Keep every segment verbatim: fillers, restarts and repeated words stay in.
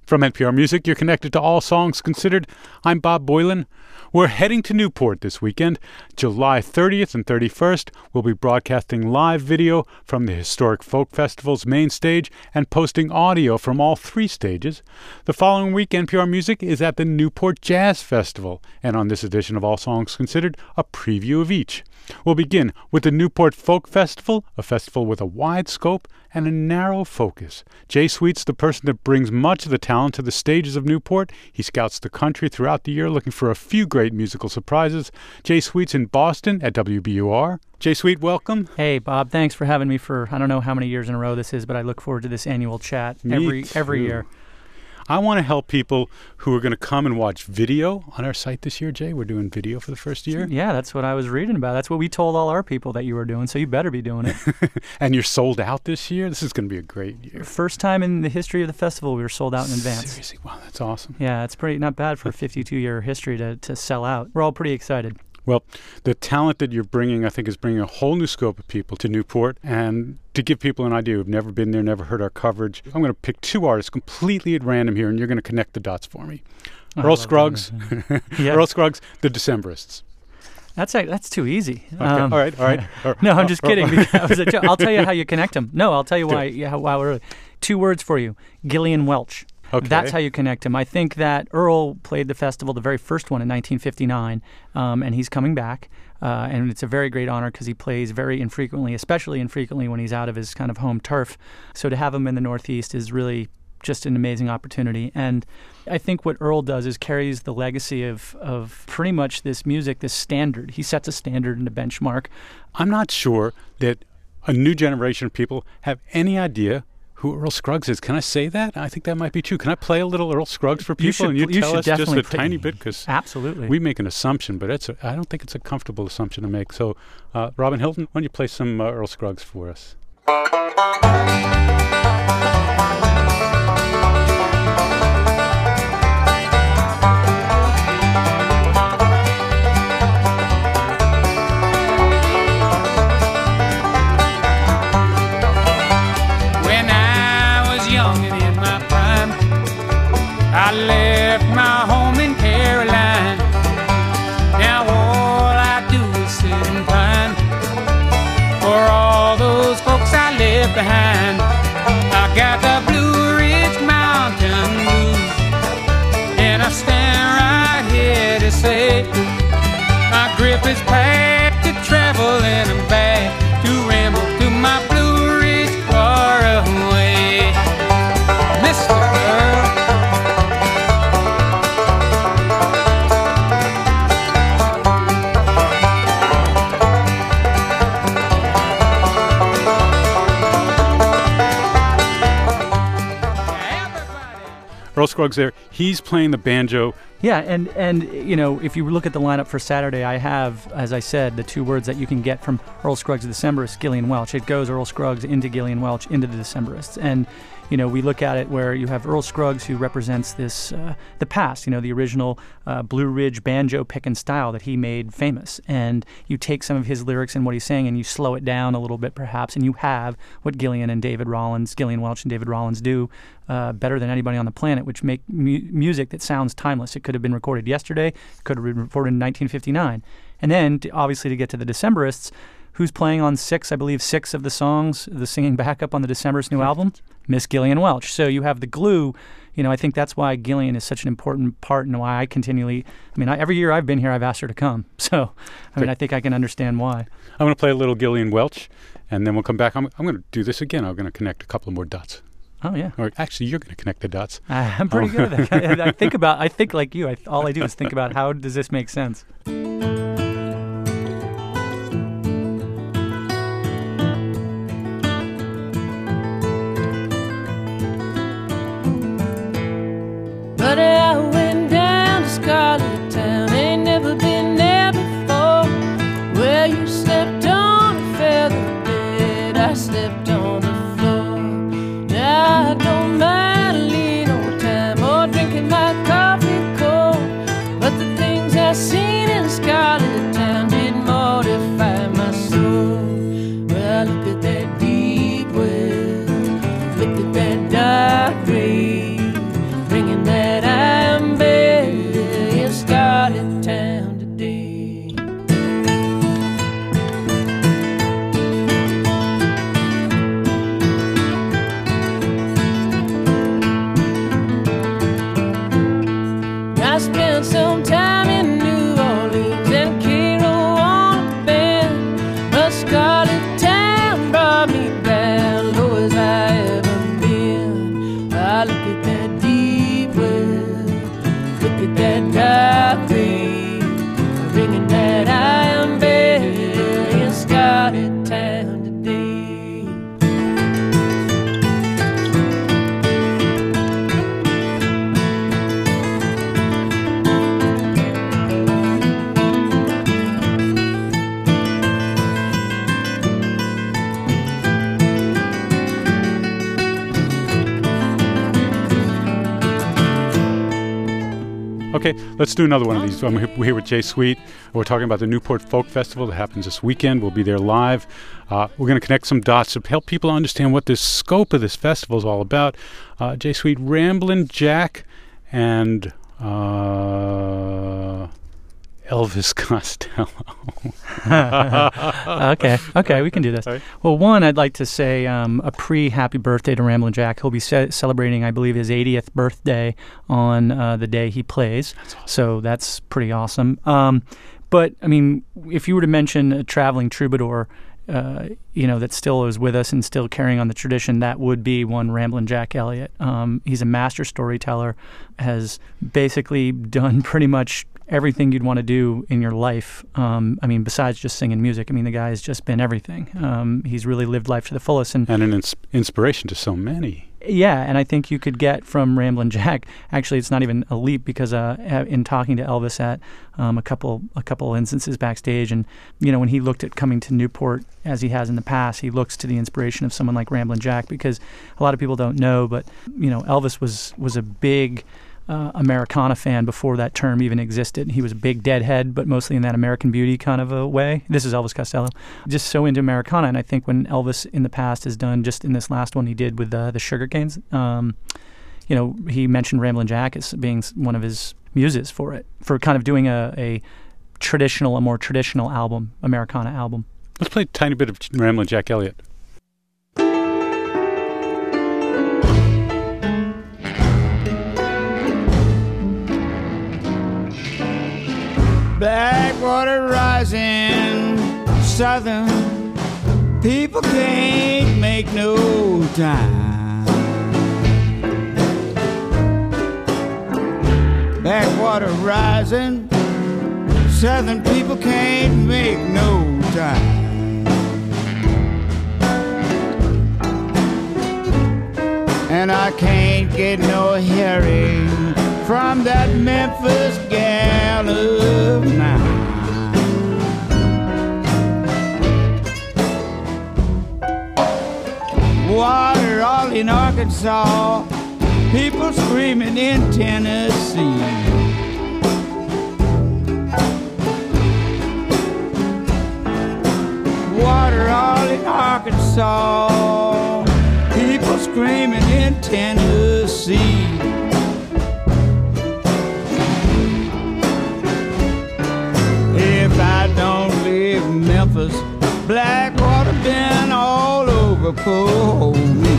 From N P R Music, you're connected to All Songs Considered. I'm Bob Boylan. We're heading to Newport this weekend. July thirtieth and thirty-first, we'll be broadcasting live video from the Historic Folk Festival's main stage and posting audio from all three stages. The following week, N P R Music is at the Newport Jazz Festival, and on this edition of All Songs Considered, a preview of each. We'll begin with the Newport Folk Festival, a festival with a wide scope and a narrow focus. Jay Sweet's the person that brings much of the talent to the stages of Newport. He scouts the country throughout the year looking for a few great musical surprises. Jay Sweet's in Boston at W B U R. Jay Sweet, welcome. Hey, Bob. Thanks for having me for, I don't know how many years in a row this is, but I look forward to this annual chat Me every too. every year. I want to help people who are going to come and watch video on our site this year, Jay. We're doing video for the first year. Yeah, that's what I was reading about. That's what we told all our people that you were doing, so you better be doing it. And you're sold out this year? This is going to be a great year. First time in the history of the festival we were sold out in advance. Seriously, wow, that's awesome. Yeah, it's pretty not bad for a fifty-two-year history to, to sell out. We're all pretty excited. Well, the talent that you're bringing, I think, is bringing a whole new scope of people to Newport. And to give people an idea who've never been there, never heard our coverage, I'm going to pick two artists completely at random here, and you're going to connect the dots for me. Oh, Earl Scruggs, yeah. Earl Scruggs, the Decemberists. That's a, that's too easy. Okay. Um, all right, all right. no, I'm just kidding. Because I'll tell you how you connect them. No, I'll tell you why. Yeah, why we're, two words for you. Gillian Welch. Okay. That's how you connect him. I think that Earl played the festival, the very first one in nineteen fifty-nine, um, and he's coming back. Uh, and it's a very great honor because he plays very infrequently, especially infrequently when he's out of his kind of home turf. So to have him in the Northeast is really just an amazing opportunity. And I think what Earl does is carries the legacy of, of pretty much this music, this standard. He sets a standard and a benchmark. I'm not sure that a new generation of people have any idea who Earl Scruggs is. Can I say that? I think that might be true. Can I play a little Earl Scruggs for people you should, and you, you tell should us just definitely a play. tiny bit? Because absolutely, we make an assumption, but it's a, I don't think it's a comfortable assumption to make. So, uh, Robin Hilton, why don't you play some uh, Earl Scruggs for us? I left my home in Caroline. Now all I do is sit and pine for all those folks I left behind. I got the Blue Ridge Mountain blues, and I stand right here to say my grip is packed to travel and I'm back to ramble to my Blue Ridge far away. Mister Earl, Earl Scruggs there. He's playing the banjo. Yeah, and, and you know, if you look at the lineup for Saturday, I have, as I said, the two words that you can get from Earl Scruggs, the Decemberists, Gillian Welch. It goes Earl Scruggs into Gillian Welch into the Decemberists. And, you know, we look at it where you have Earl Scruggs, who represents this, uh, the past, you know, the original uh, Blue Ridge banjo picking style that he made famous. And you take some of his lyrics and what he's saying and you slow it down a little bit perhaps, and you have what Gillian and David Rollins, Gillian Welch and David Rollins do uh, better than anybody on the planet, which make mu- music that sounds timeless. It could have been recorded yesterday, it could have been recorded in nineteen fifty-nine. And then, to, obviously, to get to the Decemberists, who's playing on six, I believe, six of the songs, the singing backup on the Decemberists' new album? Miss Gillian Welch. So you have the glue. You know, I think that's why Gillian is such an important part and why I continually, I mean, I, every year I've been here, I've asked her to come. So, I mean, I think I can understand why. I'm going to play a little Gillian Welch, and then we'll come back. I'm, I'm going to do this again. I'm going to connect a couple of more dots. Oh, yeah. Or actually, you're going to connect the dots. Uh, I'm pretty good at that. I, I think about, I think like you, I, all I do is think about how does this make sense? Buddy, I went down to Scarlet Town, ain't never been there before. Where you slept on a feather bed, I slept on the floor. Now I don't mind leaning over time or drinking my coffee cold, but the things I seen in Scarlet Town did mortify my soul. Well, look at that deep well, look at that dark grave. Okay, let's do another one of these. I'm here, we're here with Jay Sweet. We're talking about the Newport Folk Festival that happens this weekend. We'll be there live. Uh, we're going to connect some dots to help people understand what this scope of this festival is all about. Uh, Jay Sweet, Ramblin' Jack, and uh, Elvis Costello. okay, okay, we can do this. Right. Well, one, I'd like to say um, a pre-happy birthday to Ramblin' Jack. He'll be ce- celebrating, I believe, his eightieth birthday on uh, the day he plays. That's awesome. So that's pretty awesome. Um, but, I mean, if you were to mention a traveling troubadour, uh, you know, that still is with us and still carrying on the tradition, that would be one Ramblin' Jack Elliott. Um, he's a master storyteller, has basically done pretty much everything you'd want to do in your life. Um, I mean, besides just singing music. I mean, the guy has just been everything. Um, he's really lived life to the fullest. And, and an ins- inspiration to so many. Yeah, and I think you could get from Ramblin' Jack, actually it's not even a leap, because uh, in talking to Elvis at um, a couple a couple instances backstage, and you know, when he looked at coming to Newport as he has in the past, he looks to the inspiration of someone like Ramblin' Jack, because a lot of people don't know, but you know, Elvis was was a big Uh, Americana fan before that term even existed. He was a big Deadhead, but mostly in that American Beauty kind of a way. This is Elvis Costello. Just so into Americana, and I think when Elvis in the past has done, just in this last one he did with uh, the Sugar Canes, um, you know, he mentioned Ramblin' Jack as being one of his muses for it, for kind of doing a, a traditional, a more traditional album, Americana album. Let's play a tiny bit of Ramblin' Jack Elliott. Blackwater rising, southern people can't make no time. Blackwater rising, southern people can't make no time. And I can't get no hearing from that Memphis gal of mine. Water all in Arkansas, people screaming in Tennessee. Water all in Arkansas, people screaming in Tennessee. If I don't live in Memphis, Blackwater been all over poor me.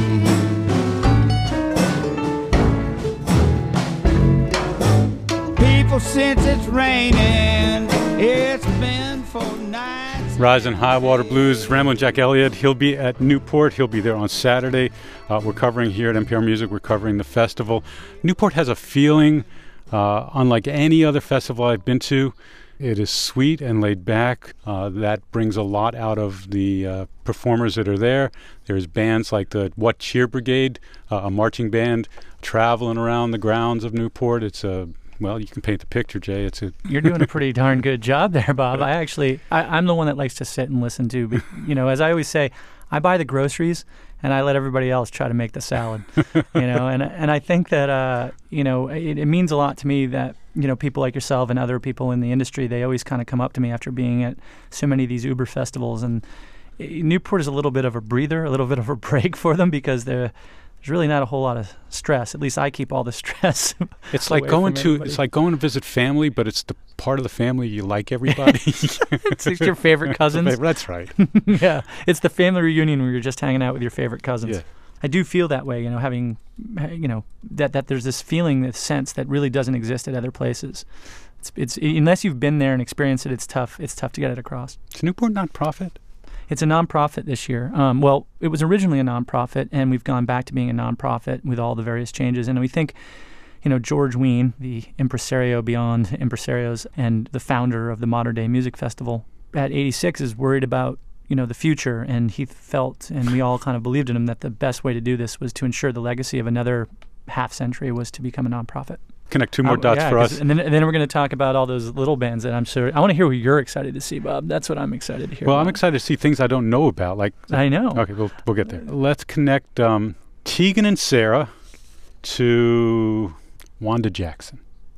People, since it's raining, it's been for nights. Rise and High Water Blues, Ramblin' Jack Elliott. He'll be at Newport. He'll be there on Saturday. Uh, we're covering here at N P R Music. We're covering the festival. Newport has a feeling uh, unlike any other festival I've been to. It is sweet and laid back. Uh, that brings a lot out of the uh, performers that are there. There's bands like the What Cheer Brigade, uh, a marching band traveling around the grounds of Newport. It's a Well, you can paint the picture, Jay. It's a You're doing a pretty darn good job there, Bob. I actually, I, I'm the one that likes to sit and listen to. But, you know, as I always say, I buy the groceries and I let everybody else try to make the salad. You know, and and I think that uh, you know, it, it means a lot to me that you know people like yourself and other people in the industry. They always kind of come up to me after being at so many of these Uber festivals, and Newport is a little bit of a breather, a little bit of a break for them because they're. There's really not a whole lot of stress. At least I keep all the stress. It's like going to everybody. it's like going to visit family, but it's the part of the family you like everybody. It's like your favorite cousins. That's right. Yeah, it's the family reunion where you're just hanging out with your favorite cousins. Yeah. I do feel that way, you know, having, you know, that, that there's this feeling, this sense that really doesn't exist at other places. It's it's unless you've been there and experienced it, it's tough. It's tough to get it across. Is Newport nonprofit? It's a nonprofit this year. Um, well, it was originally a nonprofit, and we've gone back to being a nonprofit with all the various changes. And we think, you know, George Wein, the impresario beyond impresarios and the founder of the Modern Day Music Festival, at eighty-six is worried about, you know, the future. And he felt, and we all kind of believed in him, that the best way to do this was to ensure the legacy of another half century was to become a nonprofit. Connect two more Uh, dots yeah, for 'cause- us. And then, and then we're going to talk about all those little bands that I'm sure. I want to hear who you're excited to see, Bob. That's what I'm excited to hear. Well, I'm about. excited to see things I don't know about. Like I know. Okay, we'll we'll get there. Let's connect um, Tegan and Sarah to Wanda Jackson.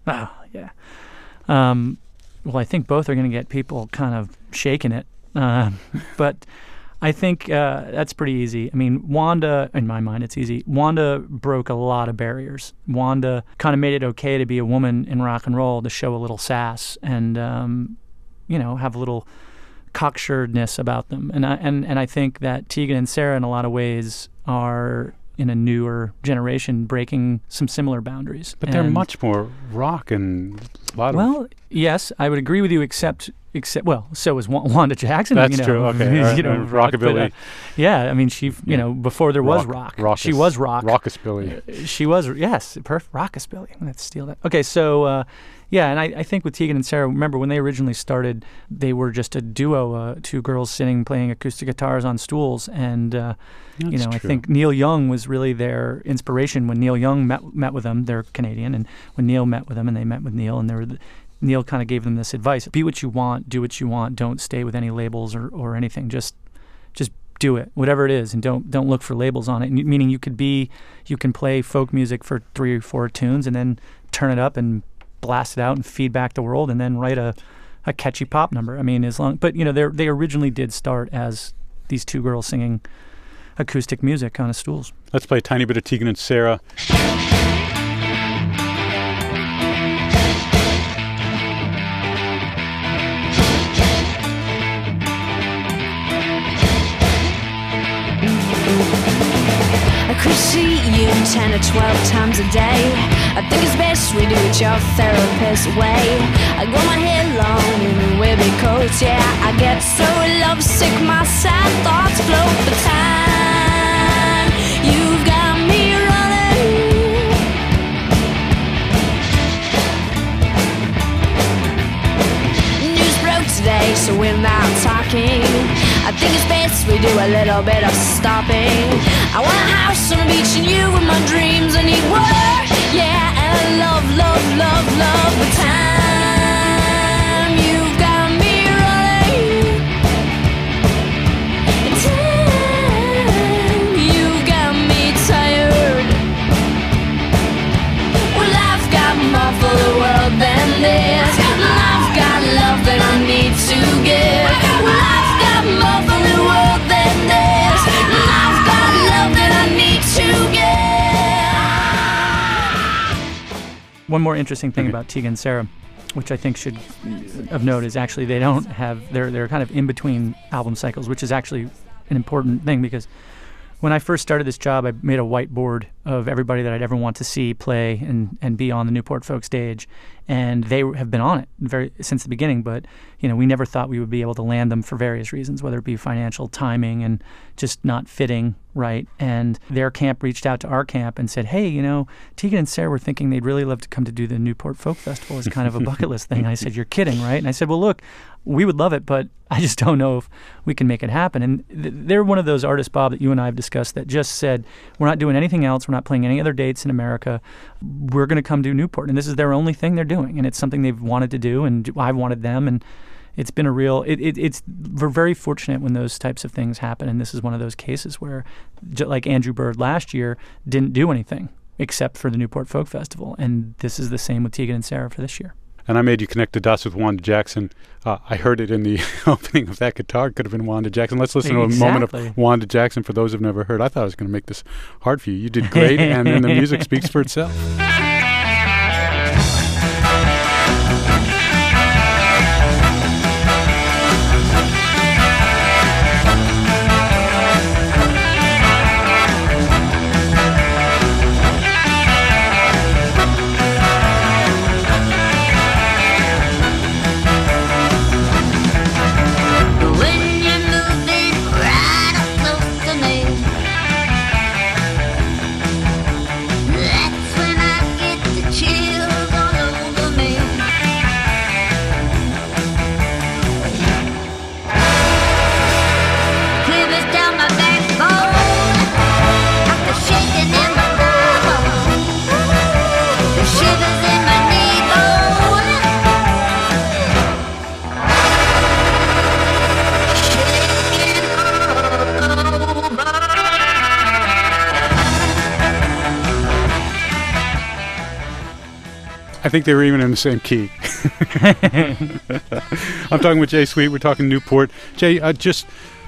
Oh, yeah. Um, well, I think both are going to get people kind of shaking it. Uh, but I think uh, that's pretty easy. I mean, Wanda, in my mind, it's easy. Wanda broke a lot of barriers. Wanda kind of made it okay to be a woman in rock and roll, to show a little sass and, um, you know, have a little cocksuredness about them. And I, and, and I think that Tegan and Sara, in a lot of ways, are in a newer generation breaking some similar boundaries. But they're and, much more rock and a lot well, of... yes, I would agree with you, except... Except, well, so is Wanda Jackson. That's you know, true. Okay, you right, know, right. Rockabilly. But, uh, yeah, I mean, she, you Yeah. know, before there was rock, Raucous, she was rock. Rockabilly. Uh, she was, yes, perfect. Rockabilly. Let's steal that. Okay, so uh, yeah, and I, I think with Tegan and Sara, remember when they originally started, they were just a duo, uh, two girls sitting, playing acoustic guitars on stools, and uh, you That's know, I true. think Neil Young was really their inspiration when Neil Young met met with them. They're Canadian, and when Neil met with them, and they met with Neil, and they were. The, Neil kind of gave them this advice: be what you want, do what you want, don't stay with any labels or, or anything. Just just do it, whatever it is, and don't don't look for labels on it. And, meaning you could be, you can play folk music for three or four tunes and then turn it up and blast it out and feed back the world and then write a, a catchy pop number. I mean, as long, but you know, they they originally did start as these two girls singing acoustic music on a stools. Let's play a tiny bit of Tegan and Sara. I could see you ten or twelve times a day. I think it's best we do it your therapist way. I grow my hair long in a wavy coat, yeah. I get so lovesick, my sad thoughts float. The time you've got me running. News broke today, so we're not talking. I think it's best we do a little bit of stopping. I want a house on the beach and you in my dreams. I need water, yeah, and I love, love, love, love the time you've got me running. The time you've got me tired. Well, I've got more for the world than this. I've got love that I need to give. Well, I've got more for the world than this. I've got love that I need to give. One more interesting thing Okay. about Tegan and Sara, which I think should of note, is actually they don't have they're they're kind of in between album cycles, which is actually an important thing because when I first started this job, I made a whiteboard of everybody that I'd ever want to see play and, and be on the Newport Folk stage, and they have been on it very since the beginning. But you know, we never thought we would be able to land them for various reasons, whether it be financial, timing, and just not fitting right. And their camp reached out to our camp and said, "Hey, you know, Tegan and Sara were thinking they'd really love to come to do the Newport Folk Festival as kind of a bucket list thing." And I said, "You're kidding, right?" And I said, "Well, look, we would love it, but I just don't know if we can make it happen." And th- they're one of those artists, Bob, that you and I have discussed that just said, we're not doing anything else. We're not playing any other dates in America. We're going to come do Newport. And this is their only thing they're doing. And it's something they've wanted to do, and I wanted them. And it's been a real, it, it, it's, we're very fortunate when those types of things happen. And this is one of those cases where, j- like Andrew Bird last year, didn't do anything except for the Newport Folk Festival. And this is the same with Tegan and Sara for this year. And I made you connect the dots with Wanda Jackson. Uh, I heard it in the opening of that guitar. It could have been Wanda Jackson. Let's listen Exactly. to a moment of Wanda Jackson for those who've never heard. I thought I was going to make this hard for you. You did great, and then the music speaks for itself. When you move it right up close to me, that's when I I think they were even in the same key. I'm talking with Jay Sweet. We're talking Newport. Jay, uh, just...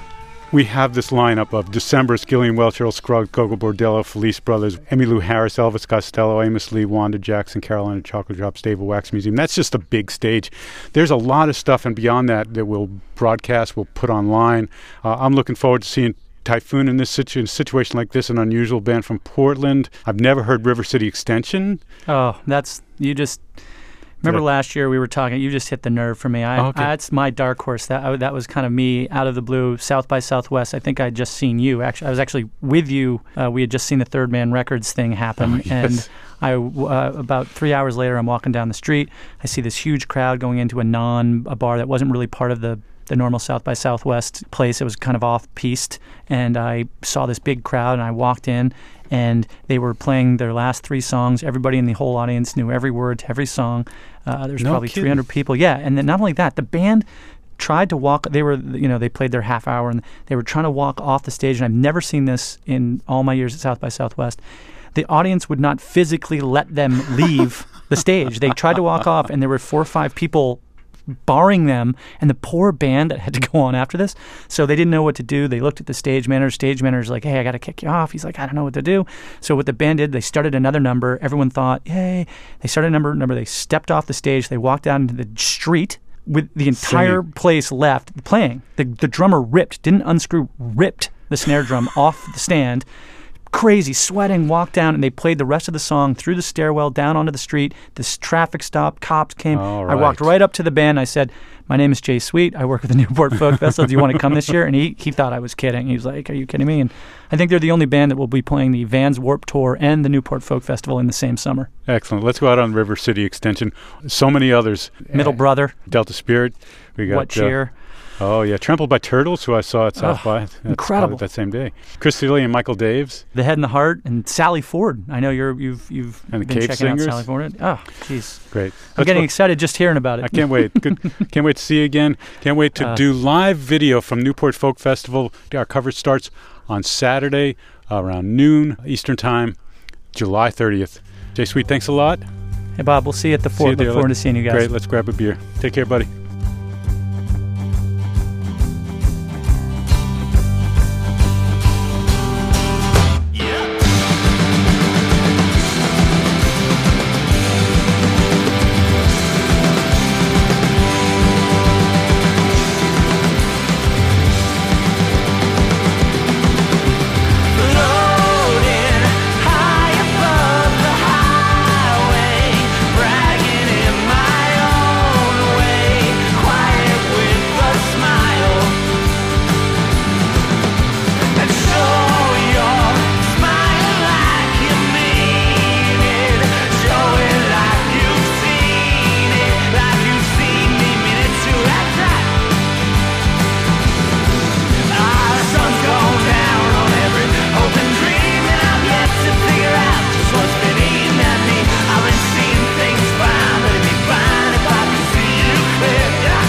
we have this lineup of Decemberist, Gillian Welch, Earl Scruggs, Gogo Bordello, Felice Brothers, Emmylou Harris, Elvis Costello, Amos Lee, Wanda Jackson, Carolina Chocolate Drops, David Wax Museum. That's just a big stage. There's a lot of stuff, and beyond that, that we'll broadcast, we'll put online. Uh, I'm looking forward to seeing Typhoon in this situ- situation like this, an unusual band from Portland. I've never heard River City Extension. Oh, that's, you just... Remember Yeah. last year we were talking, you just hit the nerve for me. I, Oh, okay. I, that's my dark horse. That I, that was kind of me out of the blue, South by Southwest. I think I'd just seen you. Actually, I was actually with you. Uh, we had just seen the Third Man Records thing happen. Oh, yes. And I, uh, about three hours later, I'm walking down the street. I see this huge crowd going into a non, a bar that wasn't really part of the the normal South by Southwest place. It was kind of off-piste, and I saw this big crowd, and I walked in, and they were playing their last three songs. Everybody in the whole audience knew every word to every song. Uh, there's No probably kidding. three hundred people. Yeah, and then not only that, the band tried to walk. They were, you know, they played their half hour, and they were trying to walk off the stage, and I've never seen this in all my years at South by Southwest. The audience would not physically let them leave the stage. They tried to walk off, and there were four or five people barring them, and the poor band that had to go on after this. So they didn't know what to do. They looked at the stage manager. Stage manager's like, hey, I got to kick you off. He's like, I don't know what to do. So what the band did, they started another number. Everyone thought, yay. They started a number. number. They stepped off the stage. They walked out into the street with the entire Singing. place left playing. The, the drummer ripped, didn't unscrew, ripped the snare drum off the stand. Crazy, sweating, walked down, and they played the rest of the song through the stairwell, down onto the street. This traffic stopped, cops came. All I walked right. right up to the band. I said, my name is Jay Sweet. I work with the Newport Folk Festival. Do you want to come this year? And he, he thought I was kidding. He was like, are you kidding me? And I think they're the only band that will be playing the Vans Warped Tour and the Newport Folk Festival in the same summer. Excellent. Let's go out on River City Extension. So many others. Middle Uh, Brother, Delta Spirit. We got What Cheer. Uh, oh yeah, Trampled by Turtles, who I saw at South Oh, by. That's incredible. probably that same day. Chris Seeley and Michael Daves. The Head and the Heart, and Sally Ford. I know you're, you've you've And the been Cave checking Singers. out Sally Ford. Oh, jeez. Great. I'm Let's getting go- excited just hearing about it. I can't wait. Good. Can't wait to see you again. Can't wait to Uh, do live video from Newport Folk Festival. Our coverage starts on Saturday around noon Eastern Time, July thirtieth. Jay Sweet, thanks a lot. Hey, Bob, we'll see you at the See fort. you Look there. forward to seeing you guys. Great. Let's grab a beer. Take care, buddy. Floating high above the highway, bragging in my own way, quiet with a smile. And show your smile like you mean it, show it like you've seen it, like you've seen me mean it too. That's right. Ah, the sun's gone down on every hope and dream, and I'm yet to figure out just what's been eating at me. I've been seeing things fine, but it'd be fine if I could see you clear. Yeah.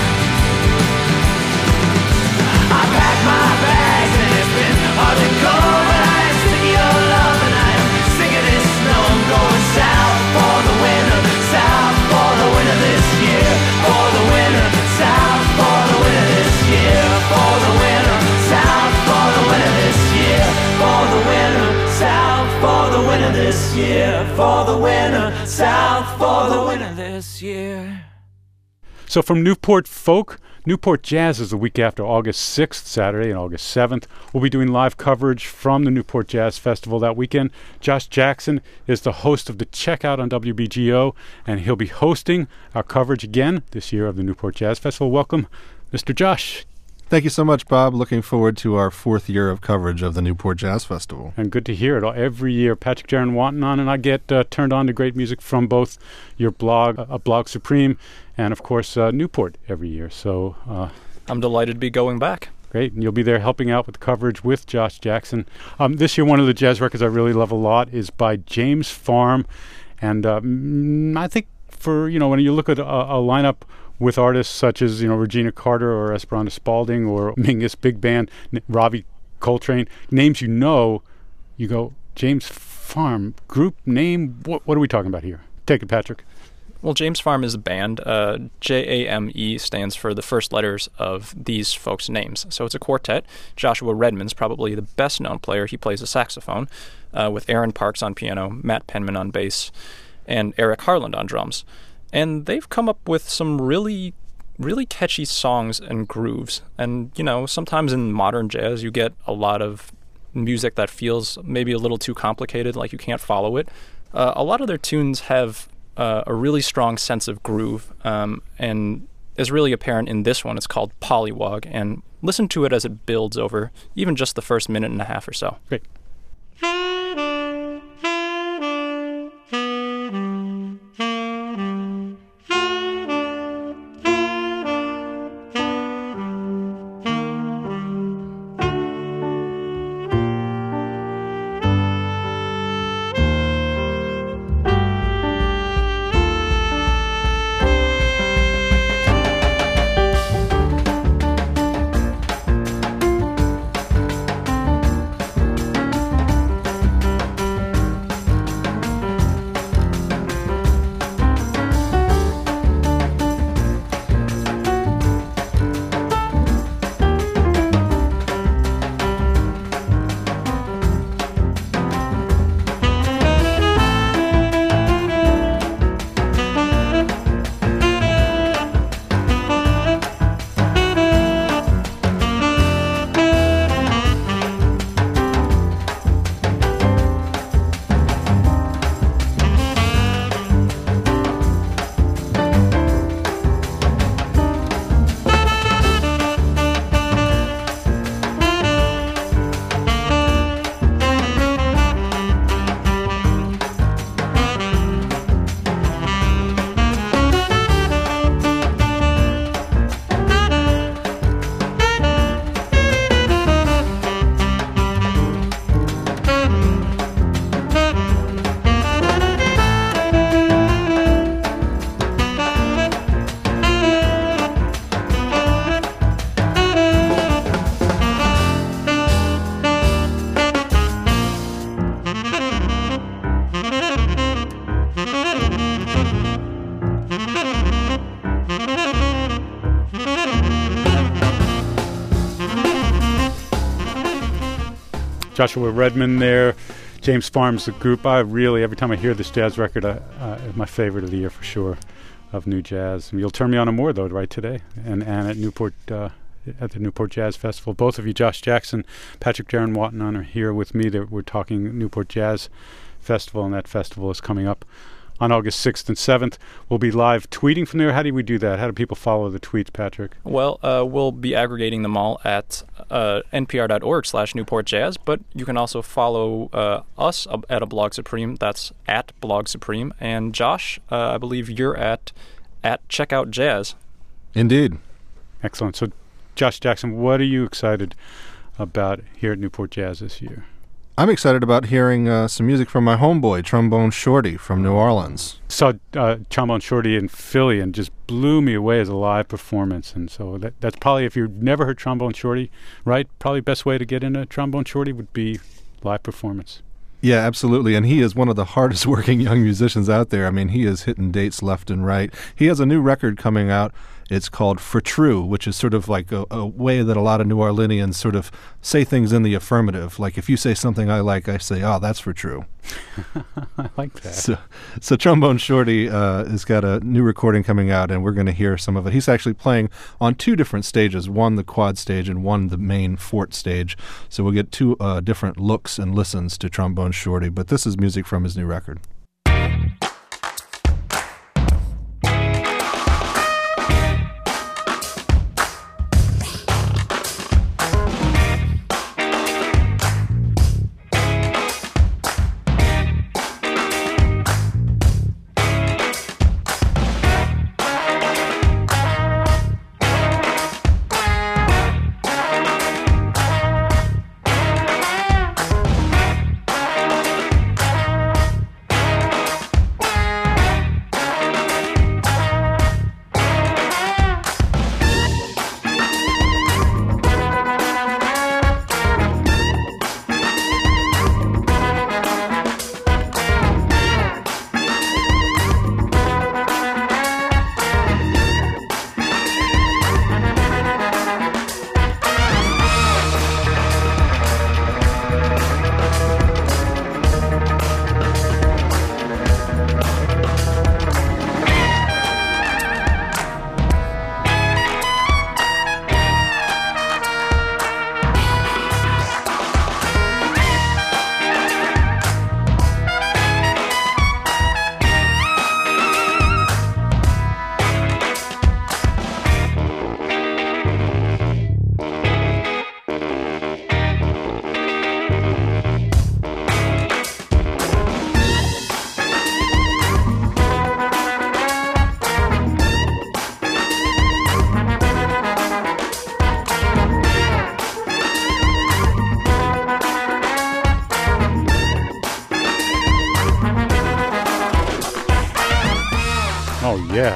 I packed my bags and it's been hard to go, but I am sick of your love and I am sick of this snow. I'm going south for the winter, south for the winter this year, for the winter, south for the winter this year, for the winter, south for the winter this year, for the winter, south for the winter this year, for the winter, south for the winter this year. So from Newport Folk, Newport Jazz is the week after August sixth, Saturday, and August seventh. We'll be doing live coverage from the Newport Jazz Festival that weekend. Josh Jackson is the host of the Checkout on W B G O, and he'll be hosting our coverage again this year of the Newport Jazz Festival. Welcome, Mister Josh, Thank you so much, Bob. Looking forward to our fourth year of coverage of the Newport Jazz Festival. and good to hear it. Every year, Patrick Jaron Wanton on, and I get uh, turned on to great music from both your blog, uh, Blog Supreme, and of course uh, Newport every year. So uh, I'm delighted to be going back. great, and you'll be there helping out with the coverage with Josh Jackson. Um, this year, one of the jazz records I really love a lot is by James Farm, and uh, mm, I think for you know when you look at a, a lineup with artists such as you know Regina Carter or Esperanza Spalding or Mingus Big Band, N- Robbie Coltrane, names you know, you go James Farm group name. What, what are we talking about here? Take it, Patrick. Well, James Farm is a band. Uh, J A M E stands for the first letters of these folks' names. So it's a quartet. Joshua Redman's probably the best-known player. He plays a saxophone, uh, with Aaron Parks on piano, Matt Penman on bass, and Eric Harland on drums. And they've come up with some really, really catchy songs and grooves. And, you know, sometimes in modern jazz you get a lot of music that feels maybe a little too complicated, like you can't follow it. Uh, a lot of their tunes have uh, a really strong sense of groove, um, and is really apparent in this one. It's called Pollywog, and listen to it as it builds over even just the first minute and a half or so. Great. Joshua Redman there. James Farm's the group. I really, every time I hear this jazz record, I, uh, it's my favorite of the year for sure, of new jazz. And you'll turn me on to more, though, right today. And, and at Newport, uh, at the Newport Jazz Festival. Both of you, Josh Jackson, Patrick Darren Watton, are here with me. They're, we're talking Newport Jazz Festival, and that festival is coming up on August sixth and seventh. We'll be live tweeting from there. How do we do that? How do people follow the tweets, Patrick? Well, uh, we'll be aggregating them all at uh, npr.org slash Newport Jazz, but you can also follow uh, us at a Blog Supreme. That's at Blog Supreme. And Josh, uh, I believe you're at at Checkout Jazz. Indeed. Excellent. So, Josh Jackson, what are you excited about here at Newport Jazz this year? I'm excited about hearing uh, some music from my homeboy, Trombone Shorty from New Orleans. Saw uh, Trombone Shorty in Philly and just blew me away as a live performance. And so that, that's probably, if you've never heard Trombone Shorty, right, probably best way to get into Trombone Shorty would be live performance. Yeah, absolutely. And he is one of the hardest working young musicians out there. I mean, he is hitting dates left and right. He has a new record coming out. It's called For True, which is sort of like a, a way that a lot of New Orleanians sort of say things in the affirmative. Like if you say something I like, I say, oh, that's for true. I like that. So, so Trombone Shorty uh, has got a new recording coming out, and we're going to hear some of it. He's actually playing on two different stages, one the quad stage and one the main fort stage. So we'll get two uh, different looks and listens to Trombone Shorty. But this is music from his new record. Thank Oh, yeah.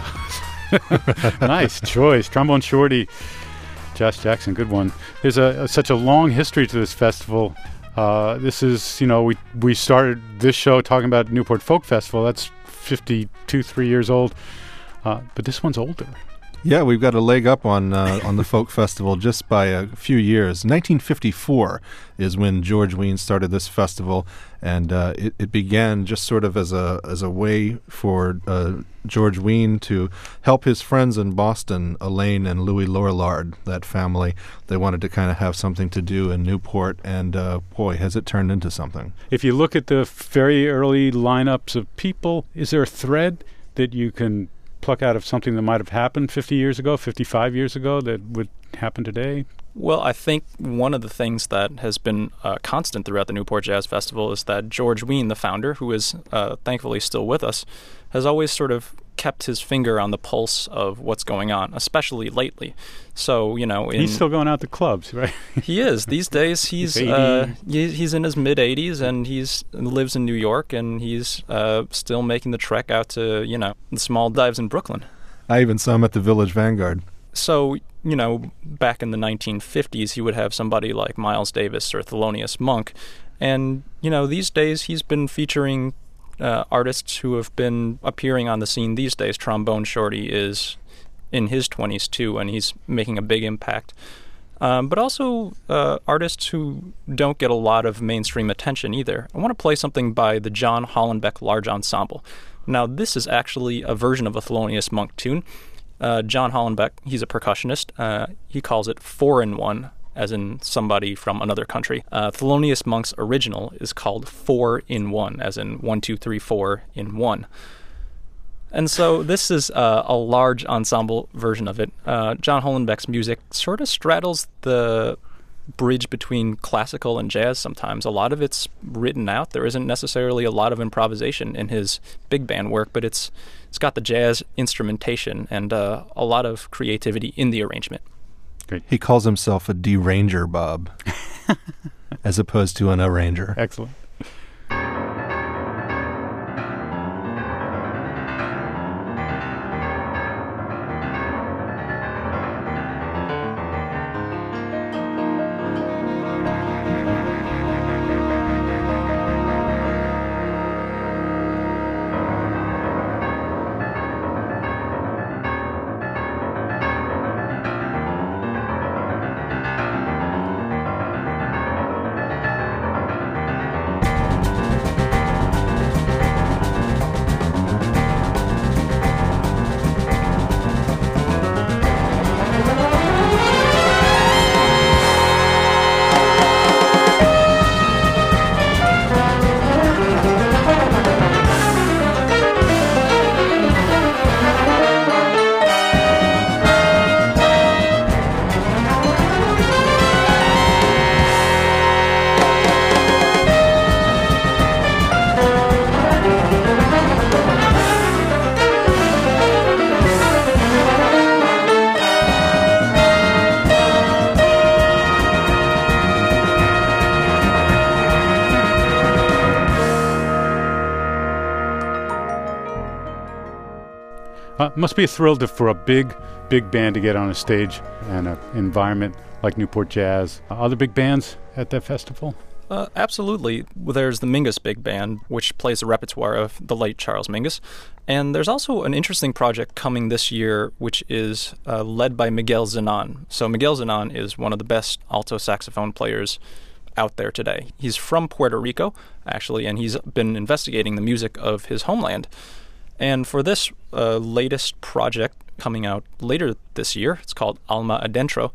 Nice choice. Trombone Shorty, Josh Jackson, good one. There's a, a such a long history to this festival. Uh, this is, you know, we we started this show talking about Newport Folk Festival. That's fifty-two, three years old. Uh, but this one's older. Yeah, we've got a leg up on uh, on the folk festival just by a few years. nineteen fifty-four is when George Wein started this festival, and uh, it, it began just sort of as a as a way for uh, George Wein to help his friends in Boston, Elaine and Louis Lorillard, that family. They wanted to kind of have something to do in Newport, and uh, boy, has it turned into something. If you look at the very early lineups of people, is there a thread that you can pluck out of something that might have happened fifty years ago, fifty-five years ago that would happen today? Well, I think one of the things that has been uh, constant throughout the Newport Jazz Festival is that George Wein, the founder, who is uh, thankfully still with us, has always sort of kept his finger on the pulse of what's going on, especially lately. So, you know... In, he's still going out to clubs, right? He is. These days, he's he's, uh, he, he's in his mid-eighties, and he's lives in New York, and he's uh, still making the trek out to, you know, the small dives in Brooklyn. I even saw him at the Village Vanguard. So, you know, back in the nineteen fifties, he would have somebody like Miles Davis or Thelonious Monk. And, you know, these days he's been featuring uh, artists who have been appearing on the scene these days. Trombone Shorty is in his twenties, too, and he's making a big impact. Um, but also uh, artists who don't get a lot of mainstream attention either. I want to play something by the John Hollenbeck Large Ensemble. Now, this is actually a version of a Thelonious Monk tune. Uh, John Hollenbeck, he's a percussionist. Uh, he calls it four-in-one, as in somebody from another country. Uh, Thelonious Monk's original is called four-in-one, as in one, two, three, four in one. And so this is uh, a large ensemble version of it. Uh, John Hollenbeck's music sort of straddles the bridge between classical and jazz sometimes. A lot of it's written out. There isn't necessarily a lot of improvisation in his big band work, but it's it's got the jazz instrumentation and uh, a lot of creativity in the arrangement. Great. He calls himself a deranger, Bob, as opposed to an arranger. Excellent. Uh, must be a thrill to, for a big, big band to get on a stage and an environment like Newport Jazz. Uh, other big bands at that festival? Uh, absolutely. There's the Mingus Big Band, which plays the repertoire of the late Charles Mingus. And there's also an interesting project coming this year, which is uh, led by Miguel Zenon. So Miguel Zenon is one of the best alto saxophone players out there today. He's from Puerto Rico, actually, and he's been investigating the music of his homeland. And for this uh, latest project coming out later this year, it's called Alma Adentro,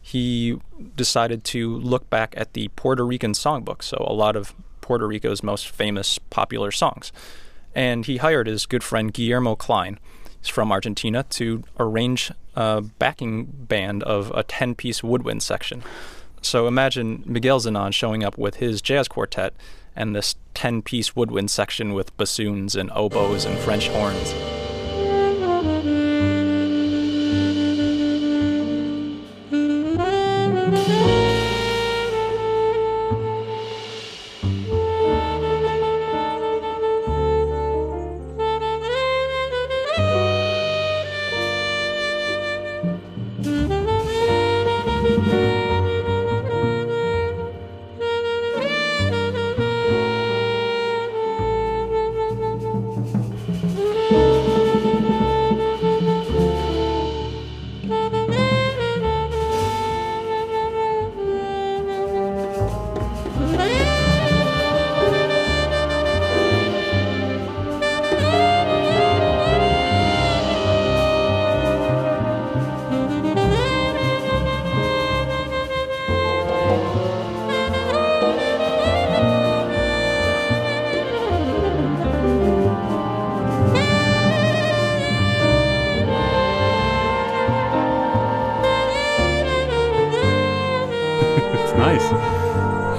he decided to look back at the Puerto Rican songbook, so a lot of Puerto Rico's most famous popular songs. And he hired his good friend Guillermo Klein, he's from Argentina, to arrange a backing band of a ten-piece woodwind section. So imagine Miguel Zenon showing up with his jazz quartet and this ten-piece woodwind section with bassoons and oboes and French horns.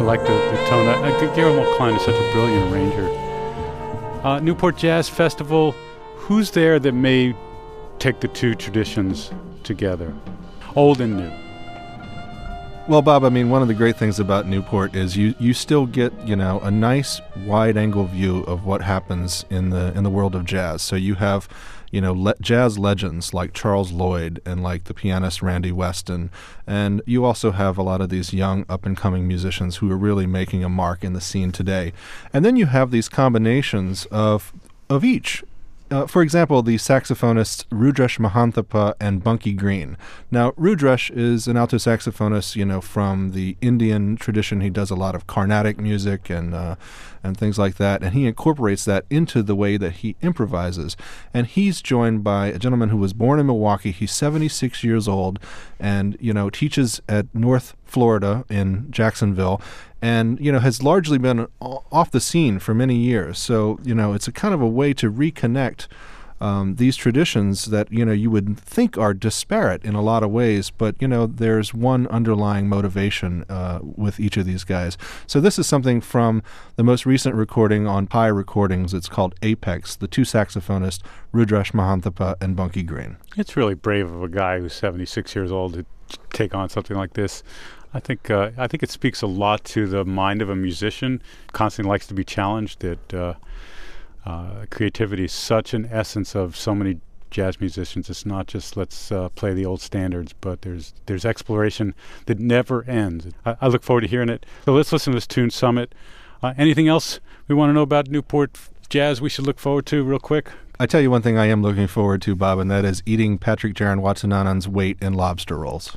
like the, the tone. Uh, Guillermo Klein is such a brilliant arranger. Uh, Newport Jazz Festival, who's there that may take the two traditions together, old and new? Well, Bob, I mean, one of the great things about Newport is you, you still get, you know, a nice wide-angle view of what happens in the in the world of jazz. So you have, you know, le- jazz legends like Charles Lloyd and like the pianist Randy Weston, and you also have a lot of these young up-and-coming musicians who are really making a mark in the scene today. And then you have these combinations of of each. Uh, for example, the saxophonists Rudresh Mahanthappa and Bunky Green. Now, Rudresh is an alto saxophonist, you know, from the Indian tradition. He does a lot of Carnatic music and uh, and things like that, and he incorporates that into the way that he improvises. And he's joined by a gentleman who was born in Milwaukee. He's seventy-six years old, and you know teaches at North Florida in Jacksonville, and you know has largely been off the scene for many years. So you know it's a kind of a way to reconnect um, these traditions that you know you would think are disparate in a lot of ways, but you know there's one underlying motivation uh, with each of these guys. So this is something from the most recent recording on Pi Recordings. It's called Apex. The two saxophonists Rudresh Mahanthappa and Bunky Green. It's really brave of a guy who's seventy-six years old to take on something like this. I think uh, I think it speaks a lot to the mind of a musician. Constantly likes to be challenged. That uh, uh, creativity is such an essence of so many jazz musicians. It's not just let's uh, play the old standards, but there's there's exploration that never ends. I, I look forward to hearing it. So let's listen to this tune, Summit. Uh, anything else we want to know about Newport Jazz we should look forward to real quick? I tell you one thing I am looking forward to, Bob, and that is eating Patrick Jaron Watsananon's weight in lobster rolls.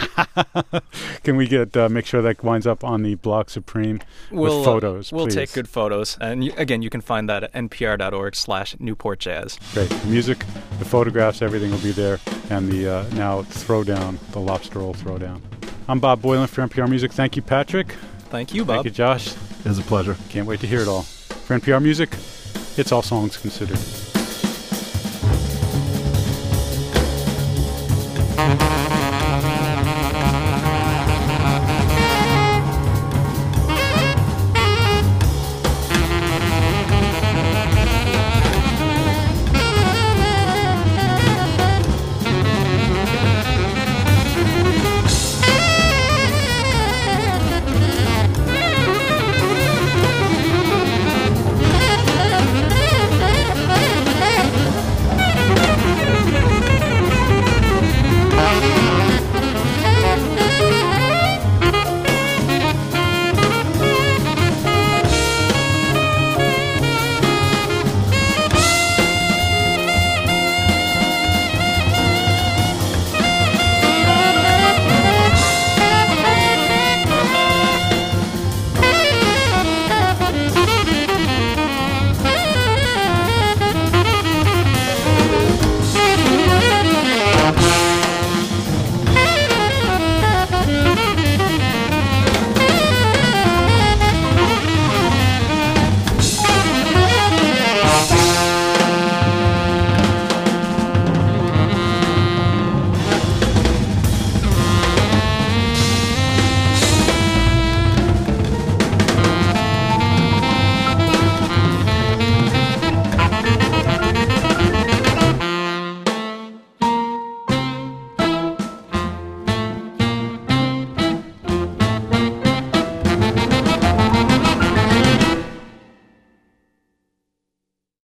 Can we get uh, make sure that winds up on the Blog Supreme we'll, with photos, uh, We'll please. take good photos. And you, again, you can find that at npr.org slash Newport Jazz. Great. The music, the photographs, everything will be there. And the uh, now throwdown, the lobster roll throwdown. I'm Bob Boilen for N P R Music. Thank you, Patrick. Thank you, Bob. Thank you, Josh. It was a pleasure. Can't wait to hear it all. For N P R Music, it's All Songs Considered.